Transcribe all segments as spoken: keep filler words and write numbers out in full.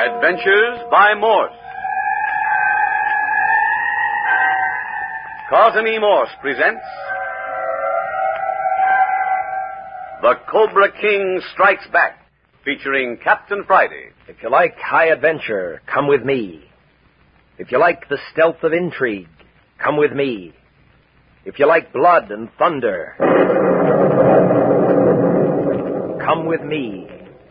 Adventures by Morse. Carlton E. Morse presents The Cobra King Strikes Back, featuring Captain Friday. If you like high adventure, come with me. If you like the stealth of intrigue, come with me. If you like blood and thunder, come with me.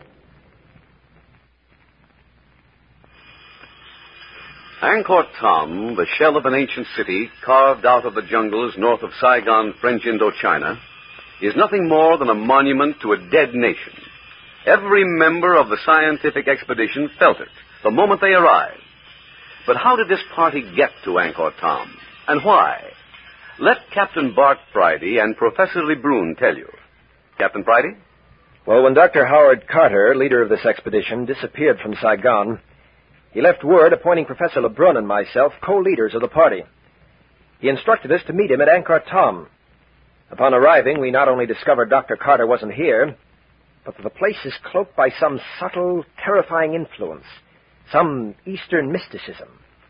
Angkor Thom, the shell of an ancient city carved out of the jungles north of Saigon, French Indochina, is nothing more than a monument to a dead nation. Every member of the scientific expedition felt it the moment they arrived. But how did this party get to Angkor Thom, and why? Let Captain Bart Friday and Professor Lebrun tell you. Captain Friday? Well, when Doctor Howard Carter, leader of this expedition, disappeared from Saigon, he left word appointing Professor Lebrun and myself co-leaders of the party. He instructed us to meet him at Angkor Thom. Upon arriving, we not only discovered Doctor Carter wasn't here, but that the place is cloaked by some subtle, terrifying influence, some Eastern mysticism.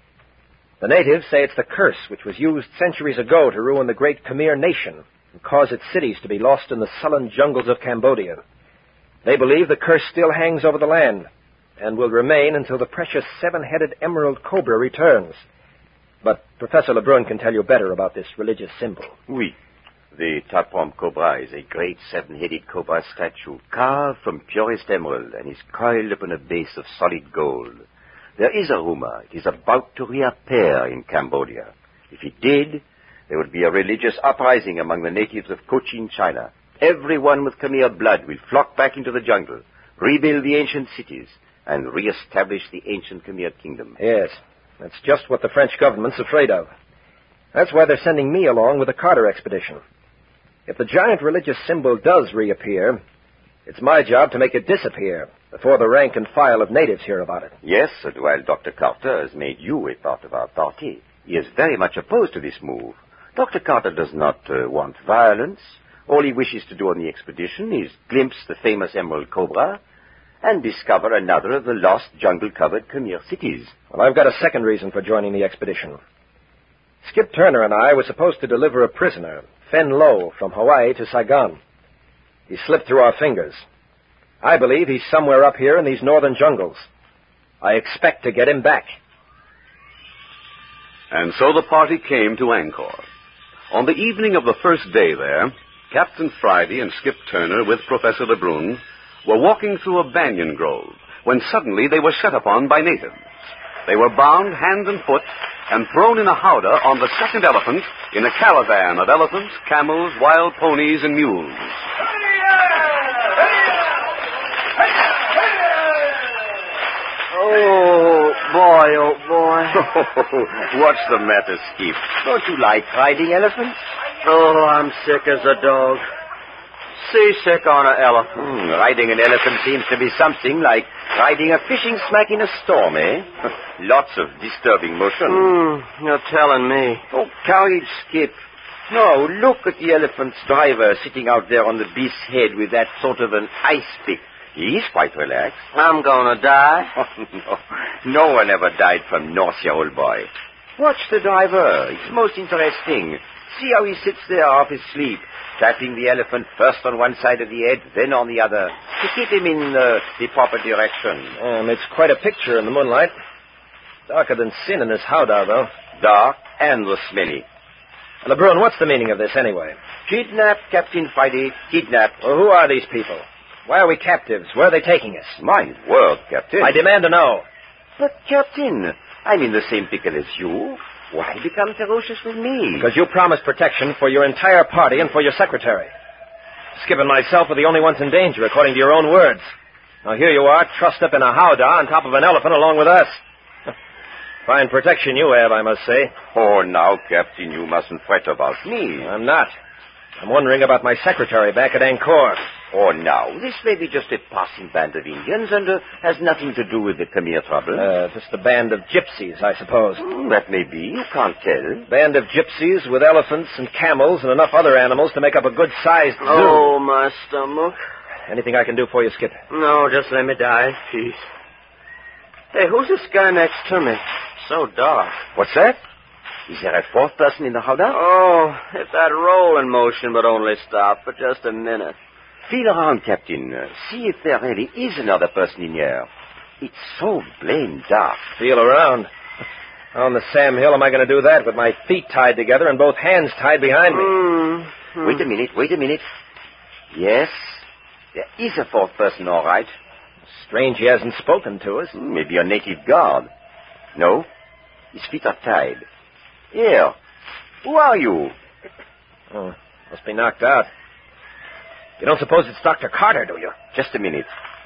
The natives say it's the curse which was used centuries ago to ruin the great Khmer nation and cause its cities to be lost in the sullen jungles of Cambodia. They believe the curse still hangs over the land and will remain until the precious seven-headed emerald cobra returns. But Professor Lebrun can tell you better about this religious symbol. Oui. The Taprom Cobra is a great seven-headed cobra statue carved from purest emerald and is coiled upon a base of solid gold. There is a rumor it is about to reappear in Cambodia. If it did, there would be a religious uprising among the natives of Cochin, China. Everyone with Khmer blood will flock back into the jungle, rebuild the ancient cities, and re-establish the ancient Khmer kingdom. Yes, that's just what the French government's afraid of. That's why they're sending me along with the Carter expedition. If the giant religious symbol does reappear, it's my job to make it disappear before the rank and file of natives hear about it. Yes, and while Doctor Carter has made you a part of our party, he is very much opposed to this move. Doctor Carter does not uh, want violence. All he wishes to do on the expedition is glimpse the famous Emerald Cobra and discover another of the lost jungle-covered Khmer cities. Well, I've got a second reason for joining the expedition. Skip Turner and I were supposed to deliver a prisoner, Fen Lo, from Hawaii to Saigon. He slipped through our fingers. I believe he's somewhere up here in these northern jungles. I expect to get him back. And so the party came to Angkor. On the evening of the first day there, Captain Friday and Skip Turner with Professor Lebrun were walking through a banyan grove when suddenly they were set upon by natives. They were bound hand and foot and thrown in a howdah on the second elephant in a caravan of elephants, camels, wild ponies, and mules. Oh, boy, oh, boy. What's the matter, Skip? Don't you like riding elephants? Oh, I'm sick as a dog. Seasick on an elephant. Mm, riding an elephant seems to be something like riding a fishing smack in a storm, eh? Lots of disturbing motion. Mm, you're telling me. Oh, courage, Skip. No, look at the elephant's driver sitting out there on the beast's head with that sort of an ice pick. He's quite relaxed. I'm gonna die. Oh, no. No one ever died from nausea, old boy. Watch the driver. It's most interesting. See how he sits there half asleep, tapping the elephant first on one side of the head, then on the other, to keep him in uh, the proper direction. Um, it's quite a picture in the moonlight. Darker than sin in this howdah, though. Dark and the smelly. Lebrun, what's the meaning of this, anyway? Kidnapped, Captain Friday, kidnapped. Well, who are these people? Why are we captives? Where are they taking us? My word, Captain. I demand to know. But, Captain, I'm in the same pickle as you. Why become ferocious with me? Because you promised protection for your entire party and for your secretary. Skip and myself are the only ones in danger, according to your own words. Now, here you are, trussed up in a howdah on top of an elephant along with us. Fine protection you have, I must say. Oh, now, Captain, you mustn't fret about me. I'm not. I'm wondering about my secretary back at Angkor. Oh, now, this may be just a passing band of Indians and uh, has nothing to do with the Khmer trouble. Uh, just a band of gypsies, I suppose. Mm, that may be. You can't tell. Band of gypsies with elephants and camels and enough other animals to make up a good-sized zoo. Oh, my stomach. Anything I can do for you, Skip? No, just let me die, please. Hey, who's this guy next to me? So dark. What's that? Is there a fourth person in the howdah? Oh, if that rolling motion would only stop for just a minute. Feel around, Captain. Uh, see if there really is another person in here. It's so blamed dark. Feel around. How on the Sam Hill am I going to do that with my feet tied together and both hands tied behind me? Mm-hmm. Wait a minute, wait a minute. Yes, there is a fourth person, all right. Strange he hasn't spoken to us. Maybe a native guard. No, his feet are tied. Here, who are you? Oh, must be knocked out. You don't suppose it's Doctor Carter, do you? Just a minute.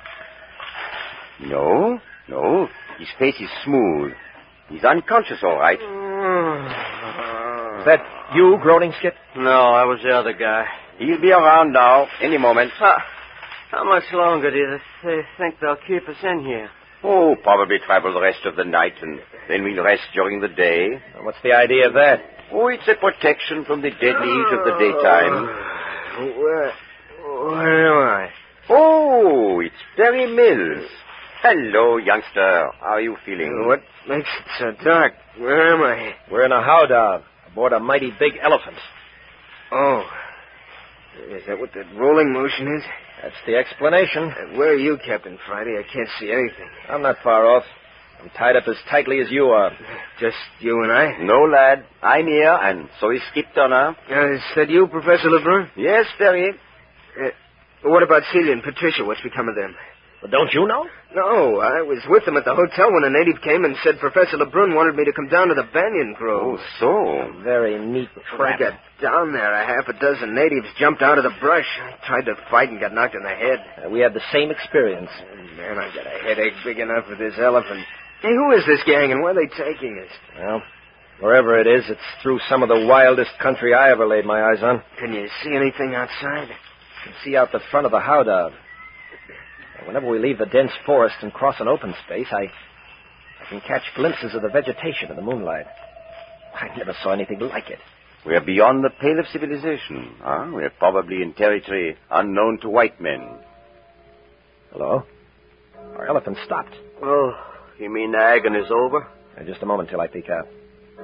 No, no, his face is smooth. He's unconscious, all right. Is that you, groaning, Skip? No, I was the other guy. He'll be around now, any moment. How, how much longer do you th- think they'll keep us in here? Oh, probably travel the rest of the night, and then we'll rest during the day. Well, what's the idea of that? Oh, it's a protection from the deadly heat of the daytime. Where, where am I? Oh, it's Perry Mills. Hello, youngster. How are you feeling? What makes it so dark? Where am I? We're in a howdah aboard a mighty big elephant. Oh. Is that what that rolling motion is? That's the explanation. Uh, where are you, Captain Friday? I can't see anything. I'm not far off. I'm tied up as tightly as you are. Just you and I? No, lad. I'm here, and so is Skip Turner. Uh, is that you, Professor Lebrun? Yes, Perry. Uh, what about Celia and Patricia? What's become of them? Well, don't you know? No, I was with them at the hotel when a native came and said Professor Lebrun wanted me to come down to the Banyan Grove. Oh, so. Very neat When I trap. got down there, a half a dozen natives jumped out of the brush. I tried to fight and got knocked in the head. Uh, we had the same experience. Oh, man, I got a headache big enough for this elephant. Hey, who is this gang and where are they taking us? Well, wherever it is, it's through some of the wildest country I ever laid my eyes on. Can you see anything outside? You can see out the front of the howdah. Whenever we leave the dense forest and cross an open space, I, I can catch glimpses of the vegetation in the moonlight. I never saw anything like it. We're beyond the pale of civilization. Huh? We're probably in territory unknown to white men. Hello? Our elephant stopped. Oh, you mean the agony's over? Uh, just a moment till I peek out.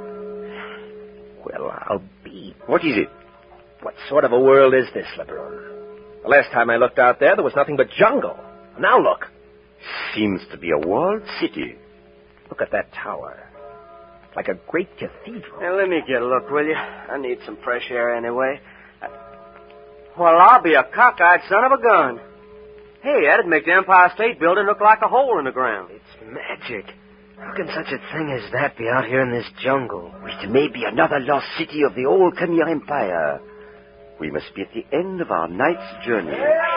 Well, I'll be... What is it? What sort of a world is this, Lebrun? The last time I looked out there, there was nothing but jungle. Now look. Seems to be a walled city. Look at that tower. Like a great cathedral. Hey, let me get a look, will you? I need some fresh air anyway. I... Well, I'll be a cockeyed son of a gun. Hey, that'd make the Empire State Building look like a hole in the ground. It's magic. How can such a thing as that be out here in this jungle? It may be another lost city of the old Khmer Empire. We must be at the end of our night's journey.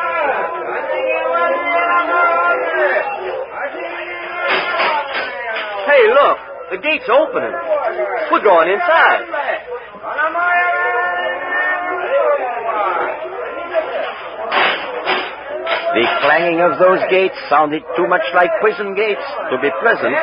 Hey, look. The gate's opening. We're going inside. The clanging of those gates sounded too much like prison gates to be pleasant.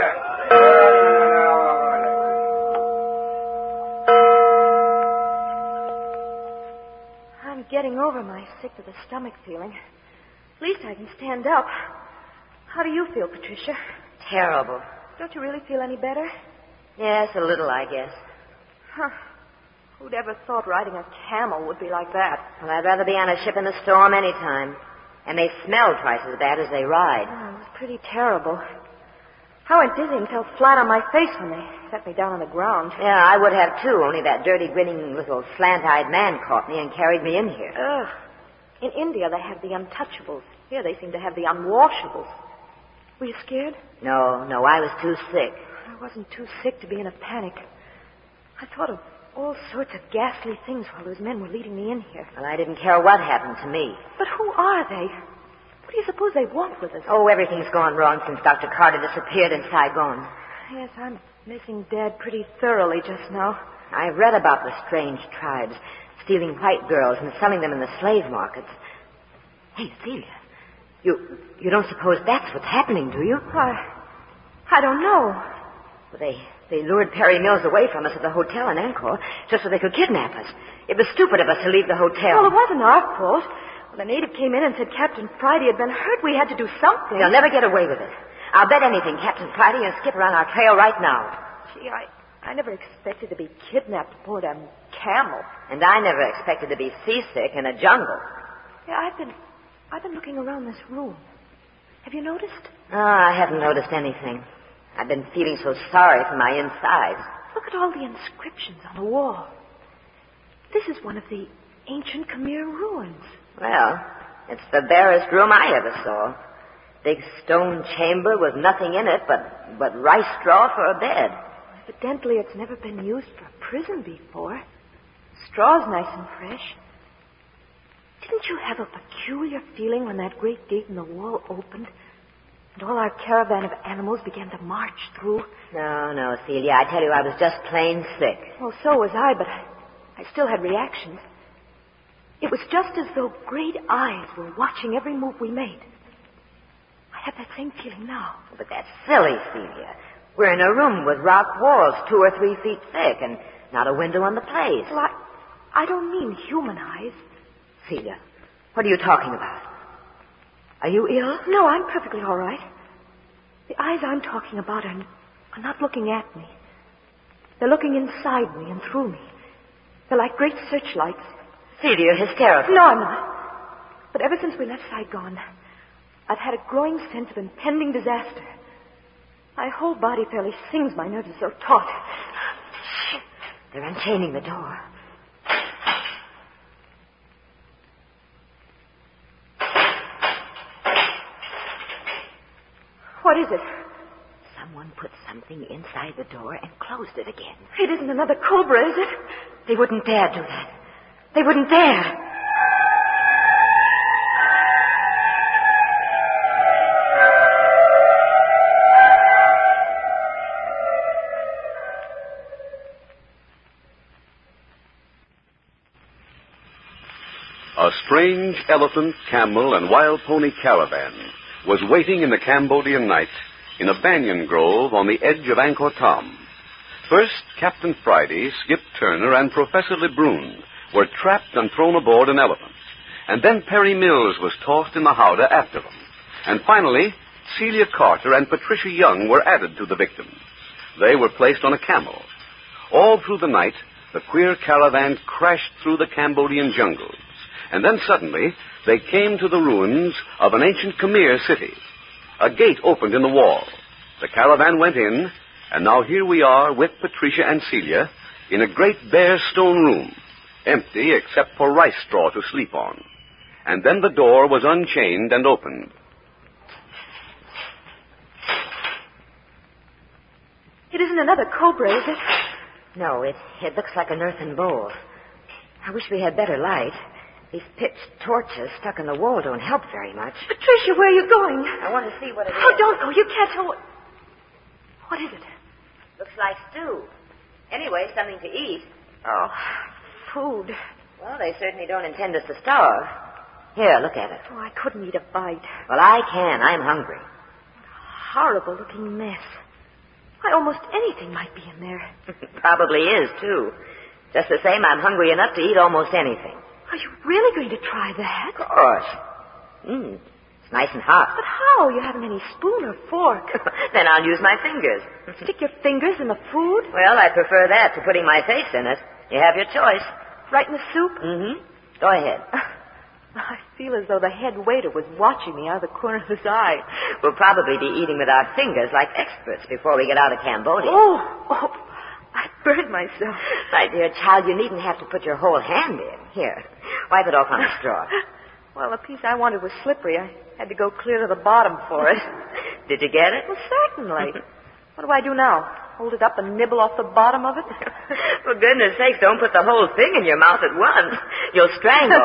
I'm getting over my sick to the stomach feeling. At least I can stand up. How do you feel, Patricia? Terrible. Don't you really feel any better? Yes, a little, I guess. Huh. Who'd ever thought riding a camel would be like that? Well, I'd rather be on a ship in the storm any time. And they smell twice as bad as they ride. Oh, it was pretty terrible. I went dizzy and fell flat on my face when they set me down on the ground. Yeah, I would have too, only that dirty, grinning little slant-eyed man caught me and carried me in here. Ugh. In India, they have the untouchables. Here, they seem to have the unwashables. Were you scared? No, no, I was too sick. I wasn't too sick to be in a panic. I thought of all sorts of ghastly things while those men were leading me in here. Well, I didn't care what happened to me. But who are they? What do you suppose they want with us? Oh, everything's gone wrong since Doctor Carter disappeared in Saigon. Yes, I'm missing Dad pretty thoroughly just now. I read about the strange tribes stealing white girls and selling them in the slave markets. Hey, Celia, you you don't suppose that's what's happening, do you? I, I don't know. Well, they, they lured Perry Mills away from us at the hotel in Angkor just so they could kidnap us. It was stupid of us to leave the hotel. Well, it wasn't our fault. When the native came in and said Captain Friday had been hurt, we had to do something. They'll never get away with it. I'll bet anything Captain Friday and Skip are on our trail right now. Gee, I, I never expected to be kidnapped aboard a camel. And I never expected to be seasick in a jungle. Yeah, I've been, I've been looking around this room. Have you noticed? Oh, I haven't noticed anything. I've been feeling so sorry for my insides. Look at all the inscriptions on the wall. This is one of the ancient Khmer ruins. Well, it's the barest room I ever saw. Big stone chamber with nothing in it but, but rice straw for a bed. Evidently, it's never been used for a prison before. Straw's nice and fresh. Didn't you have a peculiar feeling when that great gate in the wall opened and all our caravan of animals began to march through? No, no, Celia. I tell you, I was just plain sick. Well, so was I, but I, I still had reactions. It was just as though great eyes were watching every move we made. I have that same feeling now. But that's silly, Celia. We're in a room with rock walls two or three feet thick and not a window in the place. Well, I, I don't mean human eyes. Celia, what are you talking about? Are you ill? No, I'm perfectly all right. The eyes I'm talking about are, are not looking at me. They're looking inside me and through me. They're like great searchlights. Celia, you're hysterical. No, I'm not. But ever since we left Saigon, I've had a growing sense of impending disaster. My whole body fairly sings. My nerves are so taut. They're unchaining the door. What is it? Someone put something inside the door and closed it again. It isn't another cobra, is it? They wouldn't dare do that. They wouldn't dare. A strange elephant, camel, and wild pony caravan was waiting in the Cambodian night in a banyan grove on the edge of Angkor Thom. First, Captain Friday, Skip Turner, and Professor Lebrun were trapped and thrown aboard an elephant. And then Perry Mills was tossed in the howdah after them. And finally, Celia Carter and Patricia Young were added to the victims. They were placed on a camel. All through the night, the queer caravan crashed through the Cambodian jungles. And then suddenly, they came to the ruins of an ancient Khmer city. A gate opened in the wall. The caravan went in, and now here we are with Patricia and Celia in a great bare stone room, empty except for rice straw to sleep on. And then the door was unchained and opened. It isn't another cobra, is it? No, it, it looks like an earthen bowl. I wish we had better light. These pitched torches stuck in the wall don't help very much. Patricia, where are you going? I want to see what it Oh, is. don't go. You can't tell what... What is it? Looks like stew. Anyway, something to eat. Oh, food. Well, they certainly don't intend us to starve. Here, look at it. Oh, I couldn't eat a bite. Well, I can. I'm hungry. Horrible-looking mess. Why, almost anything might be in there. Probably is, too. Just the same, I'm hungry enough to eat almost anything. Are you really going to try that? Of course. Mmm, it's nice and hot. But how? You haven't any spoon or fork. Then I'll use my fingers. Stick your fingers in the food? Well, I prefer that to putting my face in it. You have your choice. Right in the soup? Mm-hmm. Go ahead. I feel as though the head waiter was watching me out of the corner of his eye. We'll probably be eating with our fingers like experts before we get out of Cambodia. Oh, oh, I burned myself. My dear child, you needn't have to put your whole hand in. Here, wipe it off on the straw. Well, the piece I wanted was slippery. I had to go clear to the bottom for it. Did you get it? Well, certainly. What do I do now? Hold it up and nibble off the bottom of it? For goodness sakes, don't put the whole thing in your mouth at once. You'll strangle.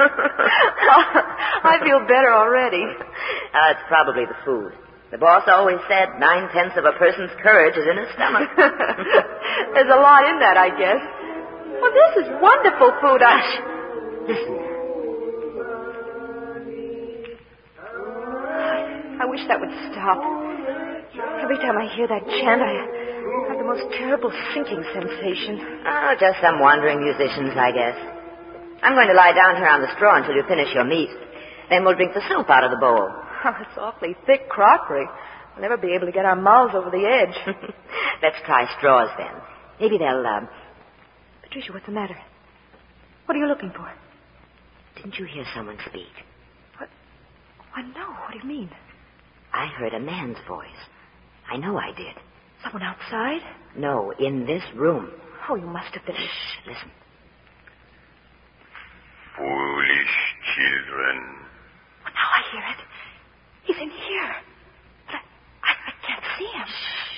I feel better already. Uh, it's probably the food. The boss always said nine-tenths of a person's courage is in his stomach. There's a lot in that, I guess. Well, this is wonderful food. I... Listen. I wish that would stop. Every time I hear that chant, I have the most terrible sinking sensation. Oh, just some wandering musicians, I guess. I'm going to lie down here on the straw until you finish your meat. Then we'll drink the soup out of the bowl. Oh, it's awfully thick crockery. We'll never be able to get our mouths over the edge. Let's try straws, then. Maybe they'll, um... Patricia, what's the matter? What are you looking for? Didn't you hear someone speak? What? Why, no. What do you mean? I heard a man's voice. I know I did. Someone outside? No, in this room. Oh, you must have been... Shh, listen. Foolish children. Well, now I hear it. He's in here. But I, I, I can't see him.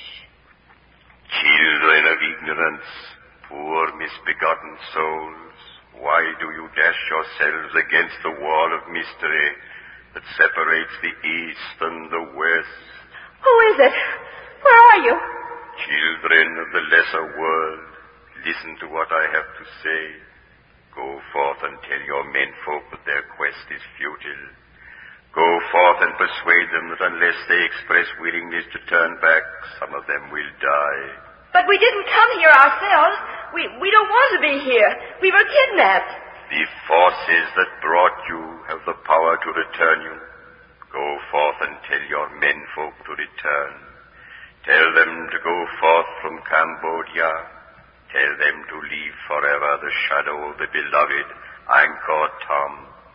Children of ignorance, poor misbegotten souls, why do you dash yourselves against the wall of mystery that separates the east and the west? Who is it? Where are you? Children of the lesser world, listen to what I have to say. Go forth and tell your menfolk that their quest is futile. Go forth and persuade them that unless they express willingness to turn back, some of them will die. But we didn't come here ourselves. We we don't want to be here. We were kidnapped. The forces that brought you have the power to return you. Go forth and tell your menfolk to return. Tell them to go forth from Cambodia. Tell them to leave forever the shadow of the beloved Angkor Thom.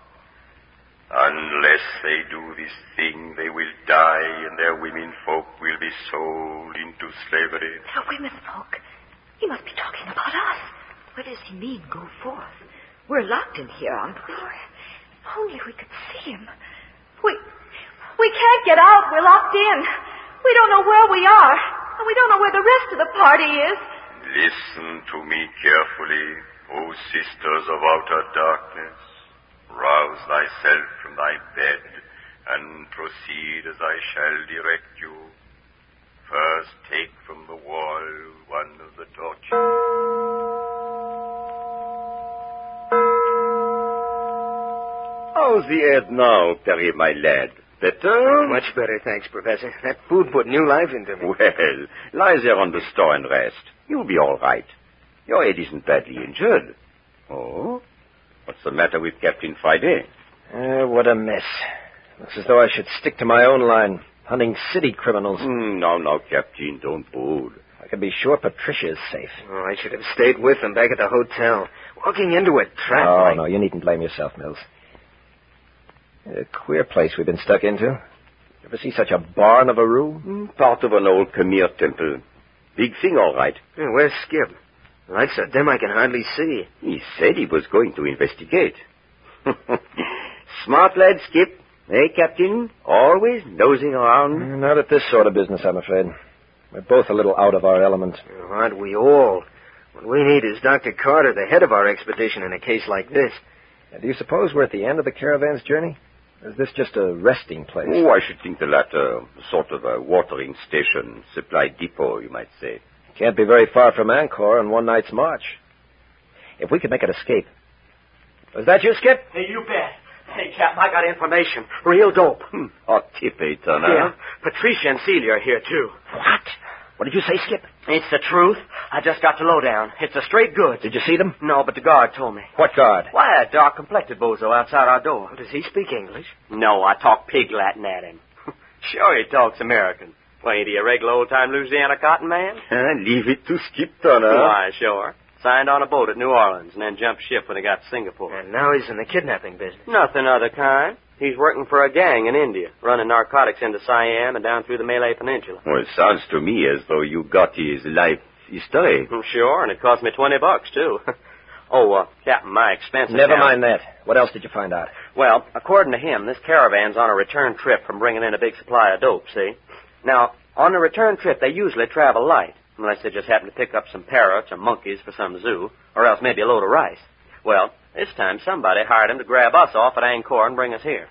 Unless they do this thing, they will die, and their womenfolk will be sold into slavery. Their womenfolk? He must be talking about us. What does he mean, go forth? We're locked in here, aren't we? Oh, if only we could see him. We, we can't get out. We're locked in. We don't know where we are, and we don't know where the rest of the party is. Listen to me carefully, O sisters of outer darkness. Rouse thyself from thy bed and proceed as I shall direct you. First take from the wall one of the torches. How's the head now, Perry, my lad? Better? Much better, thanks, Professor. That food put new life into me. Well, lie there on the store and rest. You'll be all right. Your head isn't badly injured. Oh? What's the matter with Captain Friday? Uh, what a mess. Looks as though I should stick to my own line, hunting city criminals. Mm, now, now, Captain, don't brood. I can be sure Patricia is safe. Oh, I should have stayed with them back at the hotel. Walking into a trap. Oh, like... no, you needn't blame yourself, Mills. A queer place we've been stuck into. Ever see such a barn of a room? Mm, part of an old Khmer temple. Big thing, all right. Yeah, where's Skip? Lights so dim I can hardly see. He said he was going to investigate. Smart lad, Skip. Eh, Captain? Always nosing around. Not at this sort of business, I'm afraid. We're both a little out of our element. Oh, aren't we all? What we need is Doctor Carter, the head of our expedition, in a case like this. And do you suppose we're at the end of the caravan's journey? Or is this just a resting place? Oh, I should think the latter. Sort of a watering station, supply depot, you might say. Can't be very far from Angkor on one night's march. If we could make an escape. Was that you, Skip? Hey, you bet. Hey, Cap, I got information. Real dope. Hmm. A tip, eh, Turner? Yeah. Patricia and Celia are here, too. What? What did you say, Skip? It's the truth. I just got the lowdown. It's a straight good. Did you see them? No, but the guard told me. What guard? Why, a dark-complected bozo outside our door. Does he speak English? No, I talk pig Latin at him. Sure he talks American. Well, ain't he a regular old-time Louisiana cotton man? Uh, leave it to Skip, Turner. Why, sure. Signed on a boat at New Orleans and then jumped ship when he got to Singapore. And now he's in the kidnapping business. Nothing of the kind. He's working for a gang in India, running narcotics into Siam and down through the Malay Peninsula. Well, it sounds to me as though you got his life history. Sure, and it cost me twenty bucks, too. oh, uh, Captain, my expenses... Never down. mind that. What else did you find out? Well, according to him, this caravan's on a return trip from bringing in a big supply of dope, see? Now, on the return trip, they usually travel light, unless they just happen to pick up some parrots or monkeys for some zoo, or else maybe a load of rice. Well, this time somebody hired him to grab us off at Angkor and bring us here.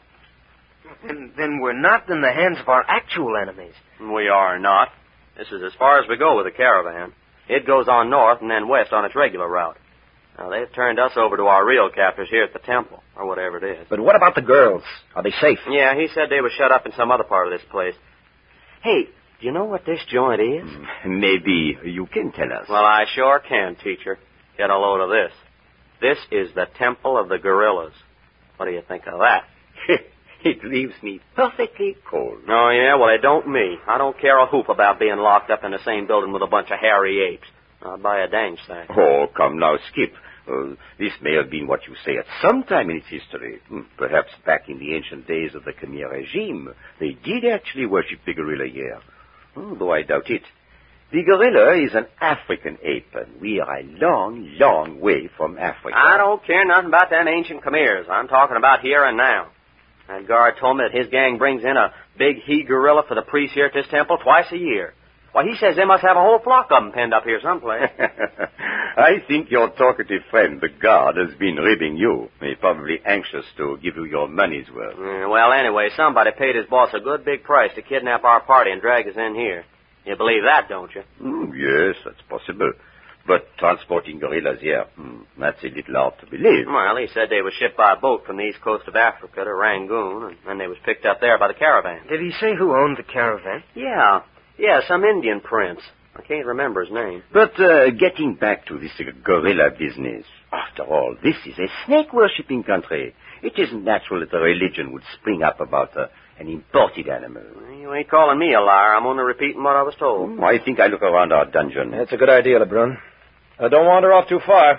And then we're not in the hands of our actual enemies. We are not. This is as far as we go with the caravan. It goes on north and then west on its regular route. Now, they've turned us over to our real captors here at the temple, or whatever it is. But what about the girls? Are they safe? Yeah, he said they were shut up in some other part of this place. Hey, do you know what this joint is? Maybe you can tell us. Well, I sure can, teacher. Get a load of this. This is the Temple of the Gorillas. What do you think of that? It leaves me perfectly cold. Oh, yeah? Well, it don't me. I don't care a hoop about being locked up in the same building with a bunch of hairy apes. I'll buy a dang thing. Oh, come now, Skip. Uh, this may have been what you say at some time in its history. Perhaps back in the ancient days of the Khmer regime, they did actually worship the gorilla here. Oh, though I doubt it. The gorilla is an African ape, and we are a long, long way from Africa. I don't care nothing about them ancient Khmers. I'm talking about here and now. That guard told me that his gang brings in a big he-gorilla for the priests here at this temple twice a year. Why, he says they must have a whole flock of them penned up here someplace. I think your talkative friend, the guard, has been ribbing you. He's probably anxious to give you your money's worth. Mm, well, anyway, somebody paid his boss a good big price to kidnap our party and drag us in here. You believe that, don't you? Mm, yes, that's possible. But transporting gorillas here, mm, that's a little hard to believe. Well, he said they were shipped by boat from the east coast of Africa to Rangoon, and then they was picked up there by the caravan. Did he say who owned the caravan? Yeah. Yeah, some Indian prince. I can't remember his name. But uh, getting back to this uh, gorilla business, after all, this is a snake-worshipping country. It isn't natural that a religion would spring up about uh, an imported animal. You ain't calling me a liar. I'm only repeating what I was told. Mm, I think I look around our dungeon. That's a good idea, Lebrun. Uh, don't wander off too far.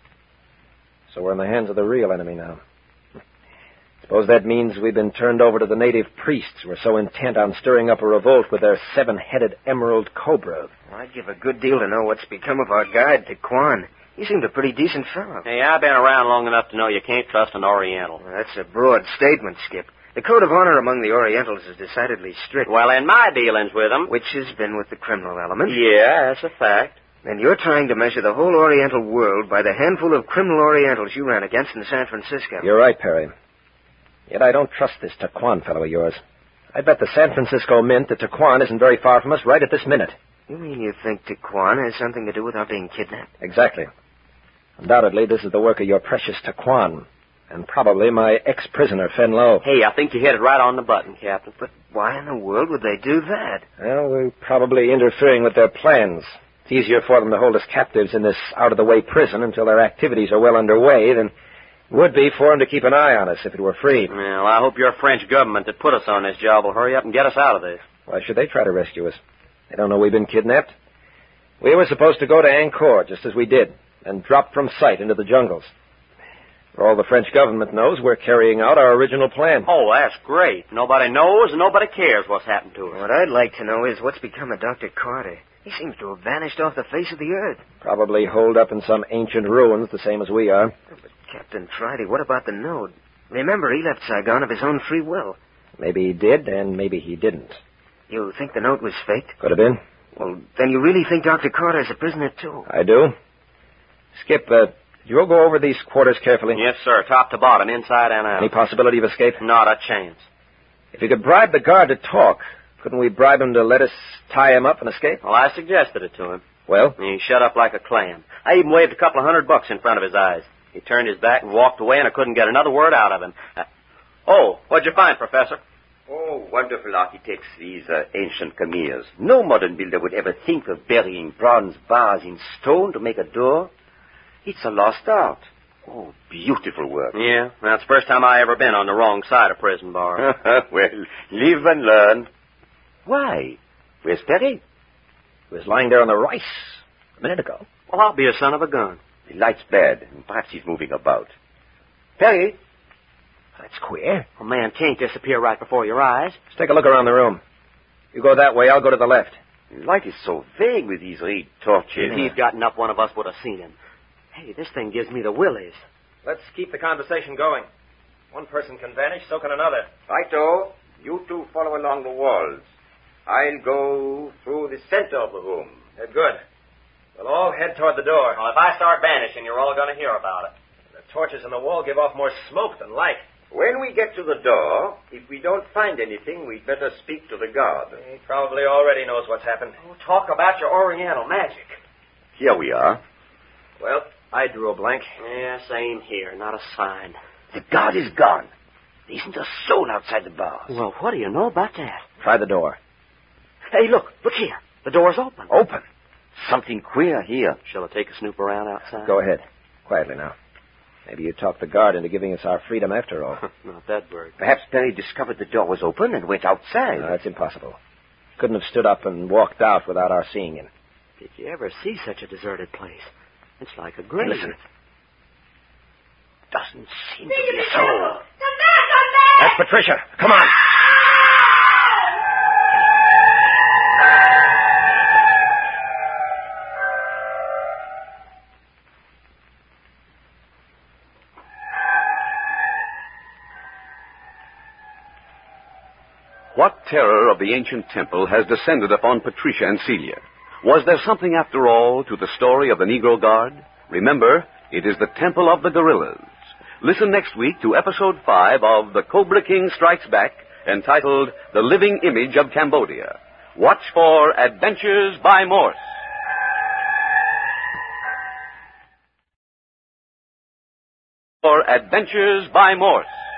So we're in the hands of the real enemy now. Suppose that means we've been turned over to the native priests who are so intent on stirring up a revolt with their seven-headed emerald cobra. Well, I'd give a good deal to know what's become of our guide, Tequan. He seemed a pretty decent fellow. Hey, I've been around long enough to know you can't trust an Oriental. Well, that's a broad statement, Skip. The code of honor among the Orientals is decidedly strict. Well, in my dealings with them... Which has been with the criminal element. Yeah, that's a fact. Then you're trying to measure the whole Oriental world by the handful of criminal Orientals you ran against in San Francisco. You're right, Perry. Yet I don't trust this Tequan fellow of yours. I bet the San Francisco Mint that Tequan isn't very far from us right at this minute. You mean you think Tequan has something to do with our being kidnapped? Exactly. Undoubtedly, this is the work of your precious Tequan, and probably my ex-prisoner, Fen Lo. Hey, I think you hit it right on the button, Captain. But why in the world would they do that? Well, we're probably interfering with their plans. It's easier for them to hold us captives in this out-of-the-way prison until their activities are well underway than... would be for him to keep an eye on us if it were free. Well, I hope your French government that put us on this job will hurry up and get us out of this. Why should they try to rescue us? They don't know we've been kidnapped. We were supposed to go to Angkor, just as we did, and drop from sight into the jungles. For all the French government knows, we're carrying out our original plan. Oh, that's great. Nobody knows and nobody cares what's happened to us. What I'd like to know is what's become of Doctor Carter. He seems to have vanished off the face of the earth. Probably holed up in some ancient ruins, the same as we are. But Captain Friday, what about the note? Remember, he left Saigon of his own free will. Maybe he did, and maybe he didn't. You think the note was faked? Could have been. Well, then you really think Doctor Carter's a prisoner, too? I do. Skip, uh, did you all go over these quarters carefully? Yes, sir. Top to bottom, inside and out. Any possibility of escape? Not a chance. If you could bribe the guard to talk, couldn't we bribe him to let us tie him up and escape? Well, I suggested it to him. Well? He shut up like a clam. I even waved a couple of hundred bucks in front of his eyes. He turned his back and walked away, and I couldn't get another word out of him. Uh, oh, what'd you find, Professor? Oh, wonderful architects, these uh, ancient Khmers. No modern builder would ever think of burying bronze bars in stone to make a door. It's a lost art. Oh, beautiful work. Yeah, that's the first time I ever been on the wrong side of prison bars. Well, live and learn. Why? Where's Perry? He was lying there on the rice a minute ago. Well, I'll be a son of a gun. The light's bad, and perhaps he's moving about. Perry? That's queer. A man can't disappear right before your eyes. Let's take a look around the room. You go that way, I'll go to the left. The light is so vague with these reed torches. If he'd gotten up, one of us would have seen him. Hey, this thing gives me the willies. Let's keep the conversation going. One person can vanish, so can another. Righto. You two follow along the walls. I'll go through the center of the room. Uh, good. We'll all head toward the door. Well, if I start vanishing, you're all going to hear about it. The torches in the wall give off more smoke than light. When we get to the door, if we don't find anything, we'd better speak to the guard. He probably already knows what's happened. Oh, talk about your Oriental magic. Here we are. Well, I drew a blank. Yeah, same here. Not a sign. The guard is gone. There isn't a soul outside the bars. Well, what do you know about that? Try the door. Hey, look. Look here. The door's open. Open? Something queer here. Shall I take a snoop around outside? Go ahead. Quietly now. Maybe you talked the guard into giving us our freedom after all. Not that bird. Perhaps Perry discovered the door was open and went outside. No, that's impossible. Couldn't have stood up and walked out without our seeing him. Did you ever see such a deserted place? It's like a grave. Listen. Doesn't seem to be a soul. Come back, come back! That's Patricia. Come on. What terror of the ancient temple has descended upon Patricia and Celia? Was there something, after all, to the story of the Negro Guard? Remember, it is the Temple of the Gorillas. Listen next week to Episode five of The Cobra King Strikes Back, entitled The Living Image of Cambodia. Watch for Adventures by Morse. For Adventures by Morse.